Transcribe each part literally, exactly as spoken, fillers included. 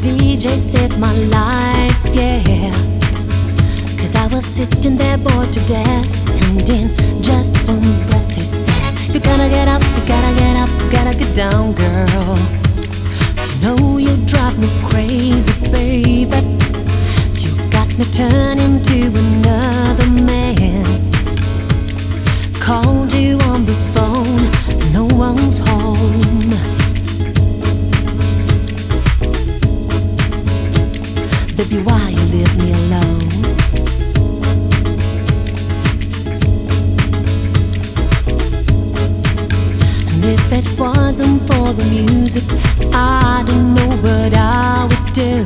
D J saved my life, yeah. Cause I was sitting there bored to death, and in just one breath he said, you gotta get up, you gotta get up, you gotta get down, girl. You know you drive me crazy, baby. You got me turning to another man. Called you on the phone, no one's home. Baby, why you leave me alone? And if it wasn't for the music, I don't know what I would do.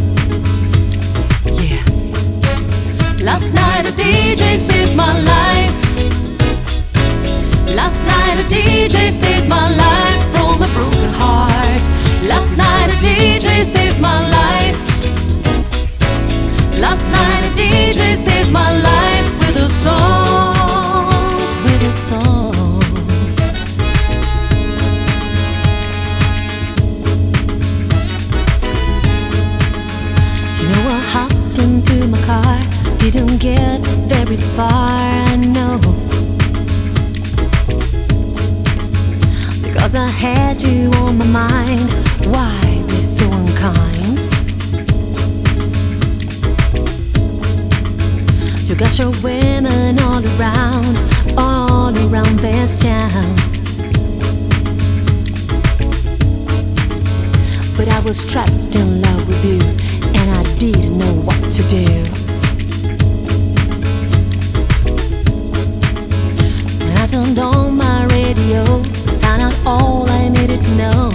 Yeah. Last night a D J saved my life. Last night a D J saved my life from a broken heart. Last night a D J saved my life. Last night a D J saved my life with a song, with a song. You know I hopped into my car, didn't get very far, I know. Because I had you on my mind, why be so unkind? You got your women all around, all around this town. But I was trapped in love with you, and I didn't know what to do. When I turned on my radio, I found out all I needed to know.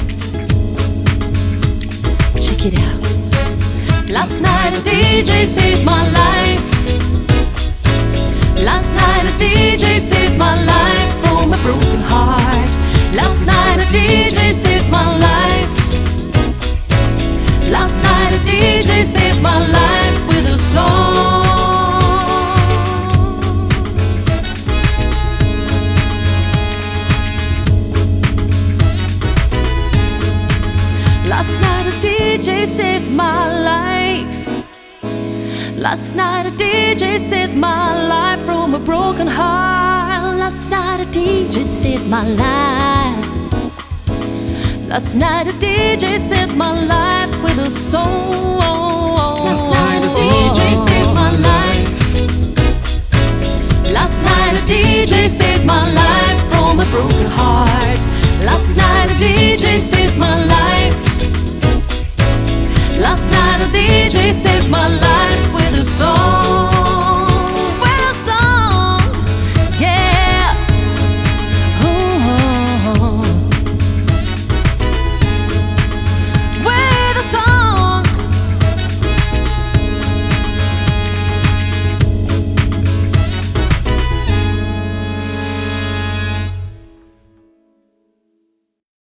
Check it out. Last night a D J saved my life. Last night a D J saved my life from a broken heart. Last night a D J saved my life. Last night a D J saved my life with a song. Last night a D J saved my life. Last night a D J saved my life from a broken heart. Last night a D J saved my life. Last night a D J saved my life with a song. Last night a D J saved my life. Last night a D J saved my life from a broken heart. Last night a D J saved my life. Last night a D J saved my life.